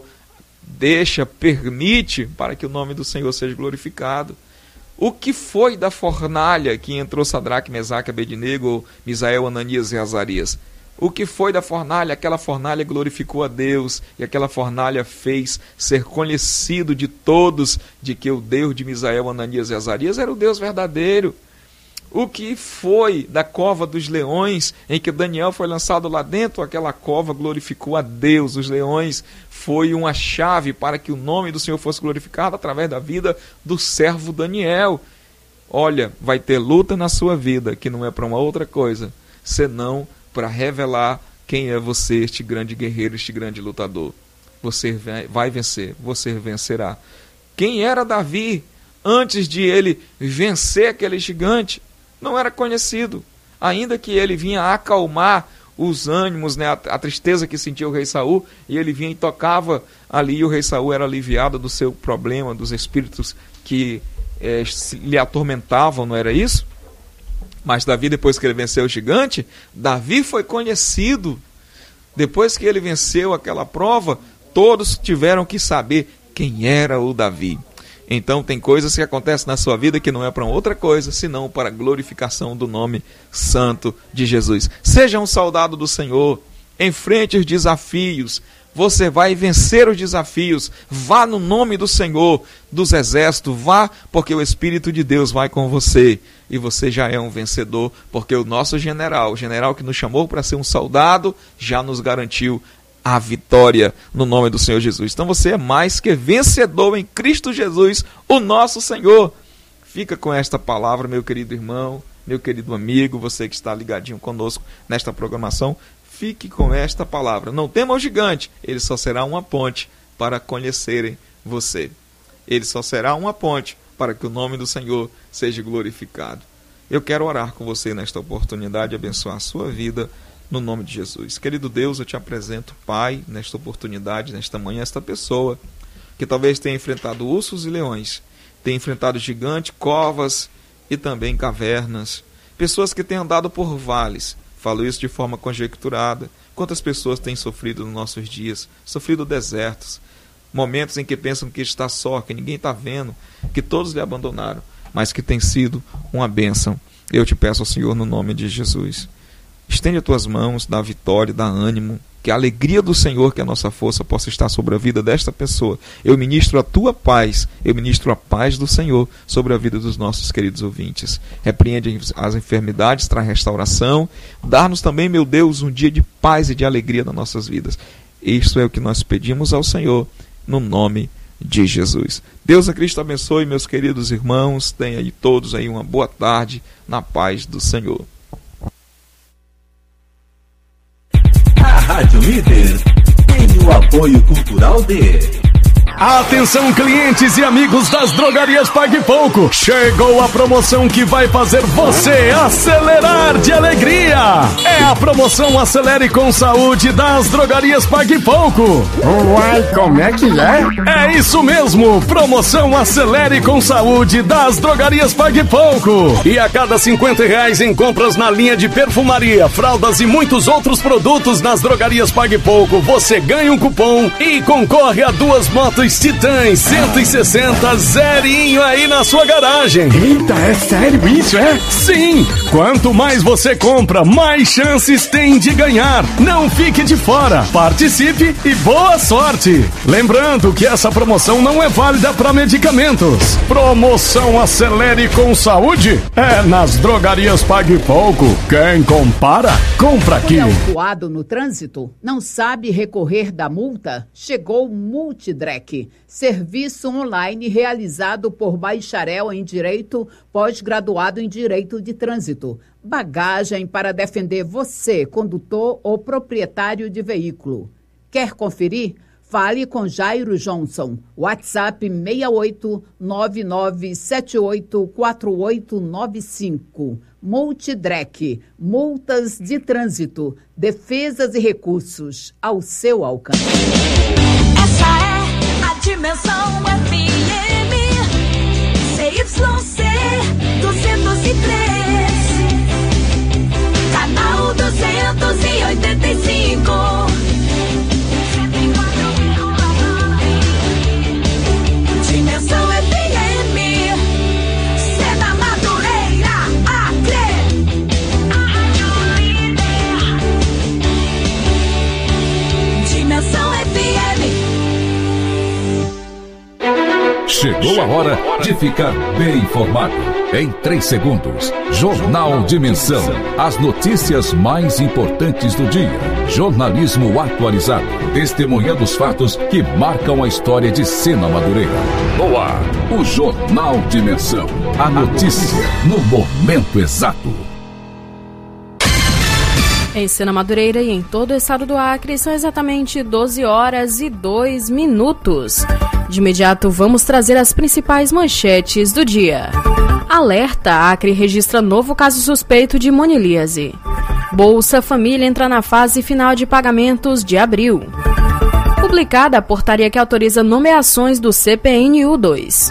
S2: deixa, permite, para que o nome do Senhor seja glorificado. O que foi da fornalha que entrou Sadraque, Mesaque, Abednego, Misael, Ananias e Azarias? O que foi da fornalha? Aquela fornalha glorificou a Deus, e aquela fornalha fez ser conhecido de todos de que o Deus de Misael, Ananias e Azarias era o Deus verdadeiro. O que foi da cova dos leões, em que Daniel foi lançado lá dentro? Aquela cova glorificou a Deus. Os leões foi uma chave para que o nome do Senhor fosse glorificado através da vida do servo Daniel. Olha, vai ter luta na sua vida, que não é para uma outra coisa, senão para revelar quem é você, este grande guerreiro, este grande lutador. Você vai vencer, você vencerá. Quem era Davi antes de ele vencer aquele gigante? Não era conhecido, ainda que ele vinha acalmar os ânimos, né, a, a tristeza que sentia o rei Saul, e ele vinha e tocava ali, e o rei Saul era aliviado do seu problema, dos espíritos que é, lhe atormentavam, não era isso? Mas Davi, depois que ele venceu o gigante, Davi foi conhecido. Depois que ele venceu aquela prova, todos tiveram que saber quem era o Davi. Então tem coisas que acontecem na sua vida que não é para outra coisa, senão para a glorificação do nome santo de Jesus. Seja um soldado do Senhor, enfrente os desafios, você vai vencer os desafios. Vá no nome do Senhor dos exércitos, vá porque o Espírito de Deus vai com você. E você já é um vencedor, porque o nosso general, o general que nos chamou para ser um soldado, já nos garantiu a vitória no nome do Senhor Jesus. Então você é mais que vencedor em Cristo Jesus, o nosso Senhor. Fica com esta palavra, meu querido irmão, meu querido amigo, você que está ligadinho conosco nesta programação. Fique com esta palavra. Não tema o gigante, ele só será uma ponte para conhecerem você. Ele só será uma ponte para que o nome do Senhor seja glorificado. Eu quero orar com você nesta oportunidade, abençoar a sua vida no nome de Jesus. Querido Deus, eu te apresento, Pai, nesta oportunidade, nesta manhã, esta pessoa que talvez tenha enfrentado ursos e leões, tenha enfrentado gigantes, covas e também cavernas, pessoas que têm andado por vales. Falo isso de forma conjecturada. Quantas pessoas têm sofrido nos nossos dias, sofrido desertos, momentos em que pensam que está só, que ninguém está vendo, que todos lhe abandonaram, mas que tem sido uma bênção. Eu te peço ao Senhor no nome de Jesus. Estende as tuas mãos, dá vitória, dá ânimo, que a alegria do Senhor, que a nossa força possa estar sobre a vida desta pessoa. Eu ministro a tua paz, eu ministro a paz do Senhor sobre a vida dos nossos queridos ouvintes. Repreende as enfermidades, traz restauração, dá-nos também, meu Deus, um dia de paz e de alegria nas nossas vidas. Isto é o que nós pedimos ao Senhor, no nome de Jesus. Deus a Cristo abençoe, meus queridos irmãos, tenha aí todos aí uma boa tarde, na paz do Senhor.
S8: Rádio Líder tem o apoio cultural de...
S10: Atenção, clientes e amigos das drogarias Pague Pouco. Chegou a promoção que vai fazer você acelerar de alegria. É a promoção Acelere com Saúde das drogarias Pague Pouco.
S11: Uai, como é que é?
S10: É isso mesmo, promoção Acelere com Saúde das drogarias Pague Pouco. E a cada cinquenta reais em compras na linha de perfumaria, fraldas e muitos outros produtos nas drogarias Pague Pouco, você ganha um cupom e concorre a duas motos Titãs cento e sessenta zerinho aí na sua garagem.
S11: Eita, é sério isso, é?
S10: Sim! Quanto mais você compra, mais chances tem de ganhar. Não fique de fora. Participe e boa sorte! Lembrando que essa promoção não é válida para medicamentos. Promoção Acelere com Saúde é nas drogarias Pague Pouco. Quem compara, compra aqui.
S12: Foi autuado no trânsito? Não sabe recorrer da multa? Chegou o Multidrec. Serviço online realizado por bacharel em Direito, pós-graduado em Direito de Trânsito. Bagagem para defender você, condutor ou proprietário de veículo. Quer conferir? Fale com Jairo Johnson. WhatsApp seis oito nove nove sete oito quatro oito nove cinco. Multidrec. Multas de trânsito. Defesas e recursos ao seu alcance.
S6: Essa é Dimensão F M C Y C duzentos e três, canal duzentos e oitenta e cinco. Dimensão F M, Cena Madureira, Acre.
S13: Chegou a hora de ficar bem informado. Em três segundos, Jornal Dimensão. As notícias mais importantes do dia. Jornalismo atualizado. Testemunhando os fatos que marcam a história de Sena Madureira. No ar, o Jornal Dimensão. A notícia no momento exato.
S14: Em Sena Madureira e em todo o estado do Acre, são exatamente doze horas e dois minutos. De imediato, vamos trazer as principais manchetes do dia. Alerta: Acre registra novo caso suspeito de monilíase. Bolsa Família entra na fase final de pagamentos de abril. Publicada a portaria que autoriza nomeações do C P N U dois.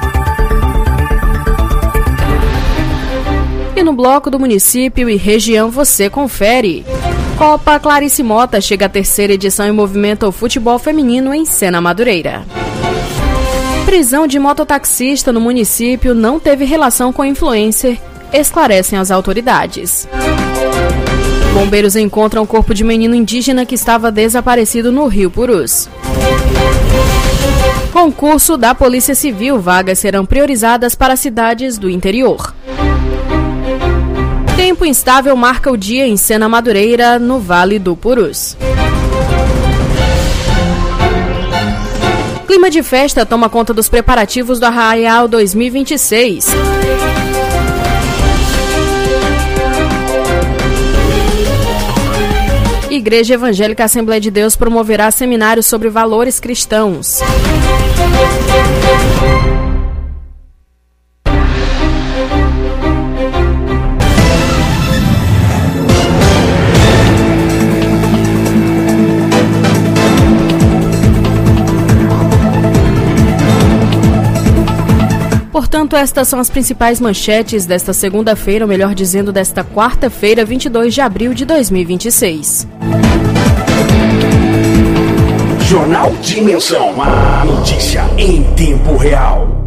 S14: E no bloco do município e região você confere. Copa Clarice Mota chega à terceira edição e movimenta o futebol feminino em Sena Madureira. Prisão de mototaxista no município não teve relação com influencer, esclarecem as autoridades. Bombeiros encontram o corpo de menino indígena que estava desaparecido no Rio Purus. Concurso da Polícia Civil, vagas serão priorizadas para cidades do interior. Tempo instável marca o dia em Sena Madureira, no Vale do Purus. Clima de festa toma conta dos preparativos do Arraial dois mil e vinte e seis. Igreja Evangélica Assembleia de Deus promoverá seminário sobre valores cristãos. Portanto, estas são as principais manchetes desta segunda-feira, ou melhor dizendo, desta quarta-feira, vinte e dois de abril de dois mil e vinte e seis.
S8: Jornal Dimensão, a notícia em tempo real.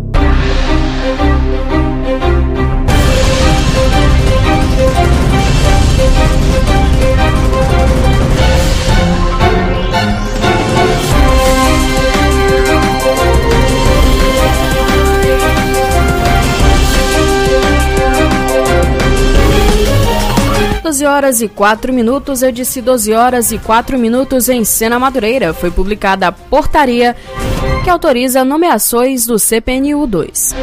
S14: doze horas e quatro minutos, eu disse doze horas e quatro minutos em Sena Madureira. Foi publicada a portaria que autoriza nomeações do C P N U dois.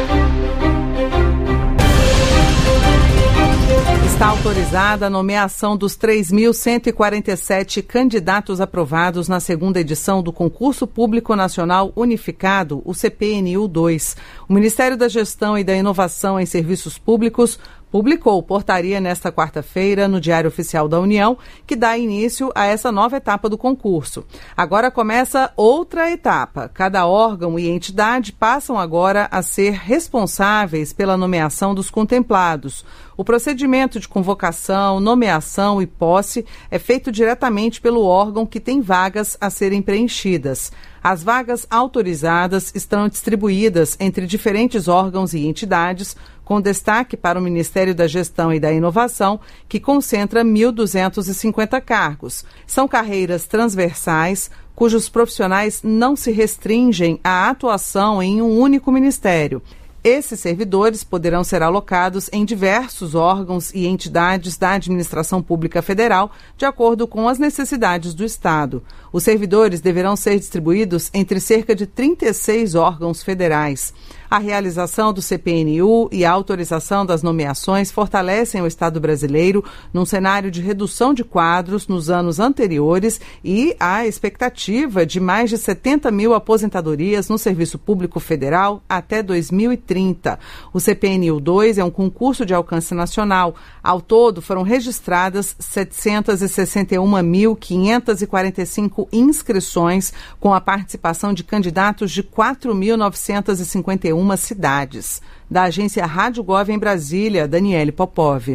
S15: Está autorizada a nomeação dos três mil cento e quarenta e sete candidatos aprovados na segunda edição do Concurso Público Nacional Unificado, o C P N U dois. O Ministério da Gestão e da Inovação em Serviços Públicos publicou portaria nesta quarta-feira no Diário Oficial da União, que dá início a essa nova etapa do concurso. Agora começa outra etapa. Cada órgão e entidade passam agora a ser responsáveis pela nomeação dos contemplados. O procedimento de convocação, nomeação e posse é feito diretamente pelo órgão que tem vagas a serem preenchidas. As vagas autorizadas estão distribuídas entre diferentes órgãos e entidades, com destaque para o Ministério da Gestão e da Inovação, que concentra mil duzentos e cinquenta cargos. São carreiras transversais, cujos profissionais não se restringem à atuação em um único ministério. Esses servidores poderão ser alocados em diversos órgãos e entidades da administração pública federal, de acordo com as necessidades do Estado. Os servidores deverão ser distribuídos entre cerca de trinta e seis órgãos federais. A realização do C P N U e a autorização das nomeações fortalecem o Estado brasileiro num cenário de redução de quadros nos anos anteriores e a expectativa de mais de setenta mil aposentadorias no Serviço Público Federal até dois mil e trinta. O C P N U dois é um concurso de alcance nacional. Ao todo, foram registradas setecentos e sessenta e um mil quinhentos e quarenta e cinco inscrições, com a participação de candidatos de quatro mil novecentos e cinquenta e um cidades. Da agência Rádio Gov em Brasília, Daniele Popov.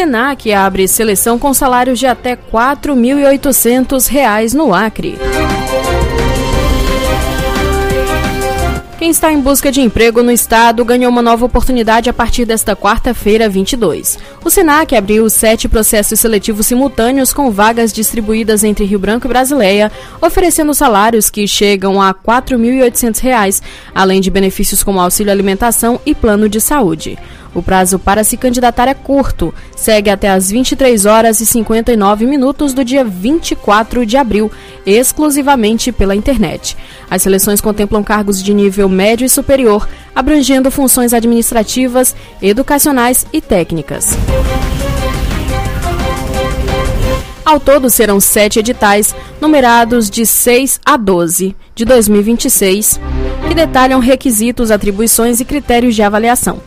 S14: Senac abre seleção com salários de até quatro mil e oitocentos reais no Acre. Quem está em busca de emprego no estado ganhou uma nova oportunidade a partir desta quarta-feira, vinte e dois. O Senac abriu sete processos seletivos simultâneos com vagas distribuídas entre Rio Branco e Brasileia, oferecendo salários que chegam a quatro mil e oitocentos reais, além de benefícios como auxílio alimentação e plano de saúde. O prazo para se candidatar é curto, segue até às vinte e três horas e cinquenta e nove minutos do dia vinte e quatro de abril, exclusivamente pela internet. As seleções contemplam cargos de nível médio e superior, abrangendo funções administrativas, educacionais e técnicas. Ao todo, serão sete editais, numerados de seis a doze, de dois mil e vinte e seis, que detalham requisitos, atribuições e critérios de avaliação.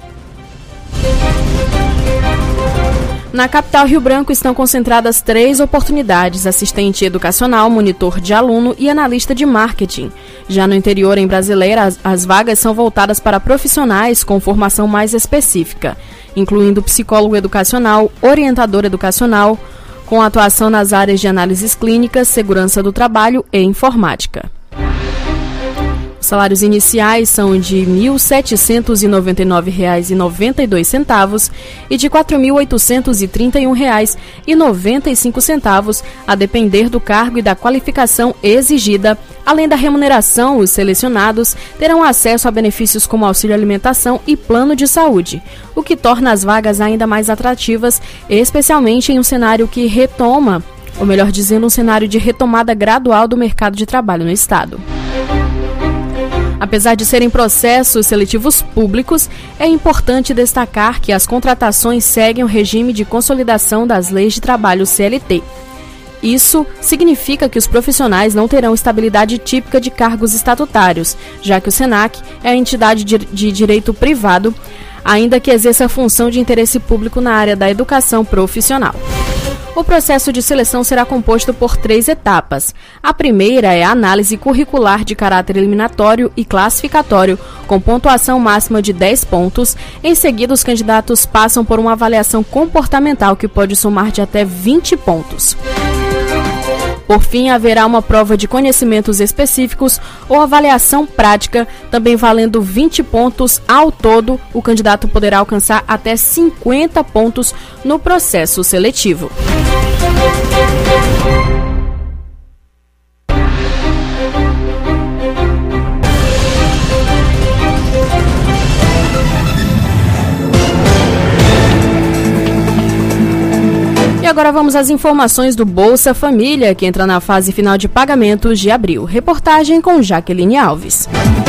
S14: Na capital Rio Branco estão concentradas três oportunidades: assistente educacional, monitor de aluno e analista de marketing. Já no interior, em Brasileira, as, as vagas são voltadas para profissionais com formação mais específica, incluindo psicólogo educacional, orientador educacional, com atuação nas áreas de análises clínicas, segurança do trabalho e informática. Os salários iniciais são de mil setecentos e noventa e nove reais e noventa e dois centavos e de quatro mil oitocentos e trinta e um reais e noventa e cinco centavos, a depender do cargo e da qualificação exigida. Além da remuneração, os selecionados terão acesso a benefícios como auxílio alimentação e plano de saúde, o que torna as vagas ainda mais atrativas, especialmente em um cenário que retoma, ou melhor dizendo, um cenário de retomada gradual do mercado de trabalho no estado. Apesar de serem processos seletivos públicos, é importante destacar que as contratações seguem o regime de consolidação das leis de trabalho C L T. Isso significa que os profissionais não terão estabilidade típica de cargos estatutários, já que o Senac é a entidade de direito privado, ainda que exerça a função de interesse público na área da educação profissional. O processo de seleção será composto por três etapas. A primeira é a análise curricular de caráter eliminatório e classificatório, com pontuação máxima de dez pontos. Em seguida, os candidatos passam por uma avaliação comportamental que pode somar de até vinte pontos. Por fim, haverá uma prova de conhecimentos específicos ou avaliação prática, também valendo vinte pontos ao todo. O candidato poderá alcançar até cinquenta pontos no processo seletivo. E agora vamos às informações do Bolsa Família, que entra na fase final de pagamentos de abril. Reportagem com Jaqueline Alves.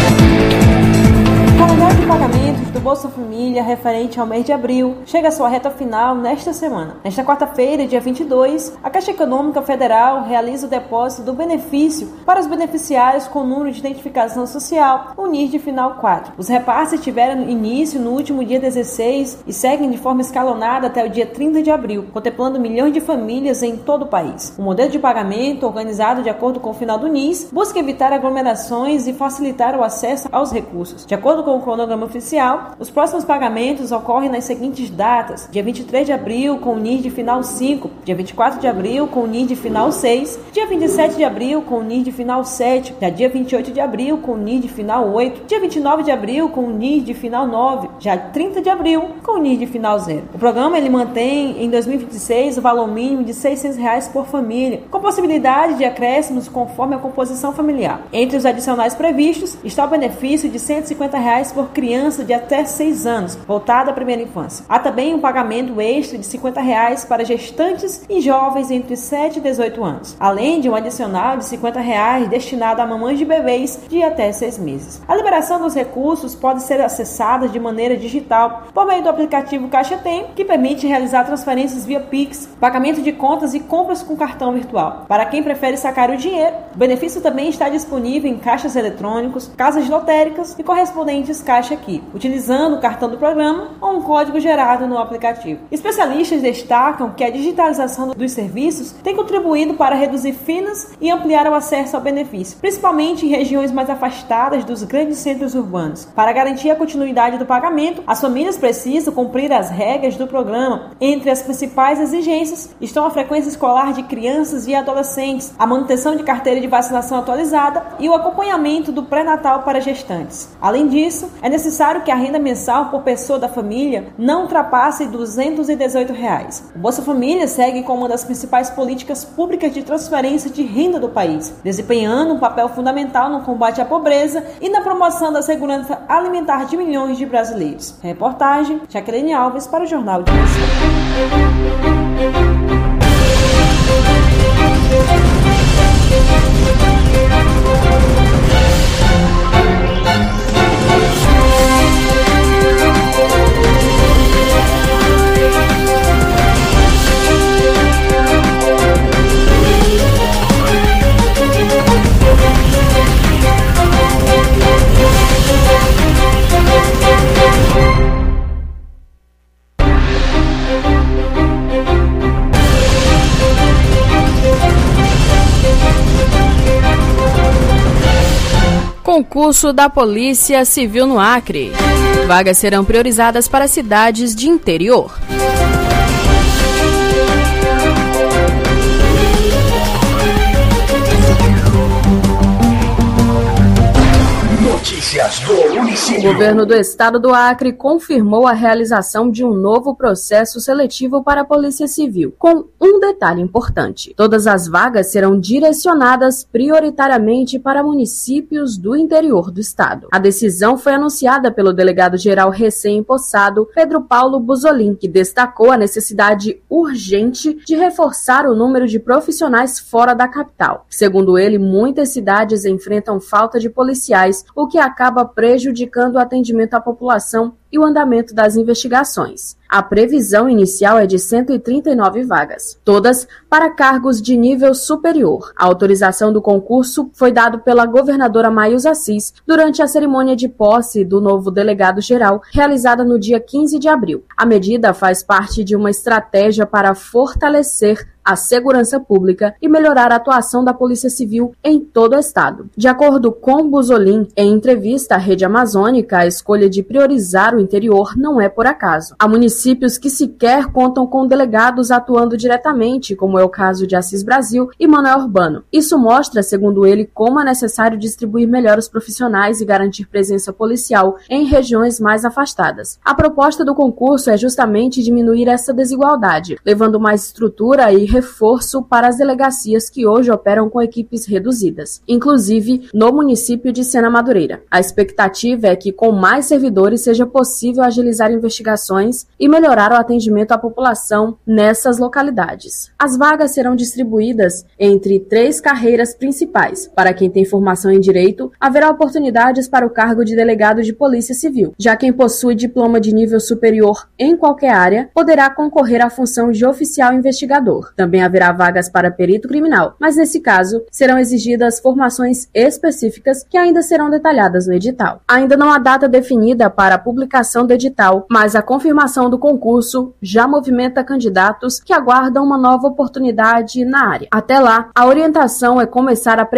S16: O calendário de pagamentos do Bolsa Família referente ao mês de abril chega à sua reta final nesta semana. Nesta quarta-feira, dia vinte e dois, a Caixa Econômica Federal realiza o depósito do benefício para os beneficiários com número de identificação social, o N I S de final quatro. Os repasses tiveram início no último dia dezesseis e seguem de forma escalonada até o dia trinta de abril, contemplando milhões de famílias em todo o país. O modelo de pagamento, organizado de acordo com o final do N I S, busca evitar aglomerações e facilitar o acesso aos recursos. De acordo com o cronograma oficial, os próximos pagamentos ocorrem nas seguintes datas: dia vinte e três de abril com o N I S de final cinco, dia vinte e quatro de abril com o N I S de final seis, dia vinte e sete de abril com o N I S de final sete, já dia vinte e oito de abril com o N I S de final oito, dia vinte e nove de abril com o N I S de final nove, já trinta de abril com o N I S de final zero. O programa ele mantém em dois mil e vinte e seis o valor mínimo de seiscentos reais por família, com possibilidade de acréscimos conforme a composição familiar. Entre os adicionais previstos está o benefício de cento e cinquenta reais por criança de até seis anos, voltada à primeira infância. Há também um pagamento extra de cinquenta reais para gestantes e jovens entre sete e dezoito anos, além de um adicional de cinquenta reais destinado a mamães de bebês de até seis meses. A liberação dos recursos pode ser acessada de maneira digital por meio do aplicativo Caixa Tem, que permite realizar transferências via Pix, pagamento de contas e compras com cartão virtual. Para quem prefere sacar o dinheiro, o benefício também está disponível em caixas eletrônicos, casas lotéricas e correspondentes Caixa Aqui. Utilizando o cartão cartão do programa ou um código gerado no aplicativo. Especialistas destacam que a digitalização dos serviços tem contribuído para reduzir filas e ampliar o acesso ao benefício, principalmente em regiões mais afastadas dos grandes centros urbanos. Para garantir a continuidade do pagamento, as famílias precisam cumprir as regras do programa. Entre as principais exigências estão a frequência escolar de crianças e adolescentes, a manutenção de carteira de vacinação atualizada e o acompanhamento do pré-natal para gestantes. Além disso, é necessário que a renda mensal por pessoa da família não ultrapasse duzentos e dezoito reais. O Bolsa Família segue como uma das principais políticas públicas de transferência de renda do país, desempenhando um papel fundamental no combate à pobreza e na promoção da segurança alimentar de milhões de brasileiros. Reportagem, Jaqueline Alves para o Jornal de Dimensão.
S14: Concurso da Polícia Civil no Acre. Vagas serão priorizadas para cidades de interior.
S8: Notícias do município.
S14: O governo do estado do Acre confirmou a realização de um novo processo seletivo para a Polícia Civil, com um detalhe importante: todas as vagas serão direcionadas prioritariamente para municípios do interior do estado. A decisão foi anunciada pelo delegado-geral recém-empossado Pedro Paulo Buzolin, que destacou a necessidade urgente de reforçar o número de profissionais fora da capital. Segundo ele, muitas cidades enfrentam falta de policiais, o que acaba prejudicando o atendimento à população e o andamento das investigações. A previsão inicial é de cento e trinta e nove vagas, todas para cargos de nível superior. A autorização do concurso foi dada pela governadora Maísa Assis durante a cerimônia de posse do novo delegado-geral, realizada no dia quinze de abril. A medida faz parte de uma estratégia para fortalecer a segurança pública e melhorar a atuação da Polícia Civil em todo o estado. De acordo com Buzolin, em entrevista à Rede Amazônica, a escolha de priorizar o interior não é por acaso. Há municípios que sequer contam com delegados atuando diretamente, como é o caso de Assis Brasil e Manoel Urbano. Isso mostra, segundo ele, como é necessário distribuir melhor os profissionais e garantir presença policial em regiões mais afastadas. A proposta do concurso é justamente diminuir essa desigualdade, levando mais estrutura e reforço para as delegacias que hoje operam com equipes reduzidas, inclusive no município de Sena Madureira. A expectativa é que com mais servidores seja possível agilizar investigações e melhorar o atendimento à população nessas localidades. As vagas serão distribuídas entre três carreiras principais. Para quem tem formação em direito, haverá oportunidades para o cargo de delegado de Polícia Civil. Já quem possui diploma de nível superior em qualquer área poderá concorrer à função de oficial investigador. Também haverá vagas para perito criminal, mas nesse caso serão exigidas formações específicas que ainda serão detalhadas no edital. Ainda não há data definida para a publicação do edital, mas a confirmação do concurso já movimenta candidatos que aguardam uma nova oportunidade na área. Até lá, a orientação é começar a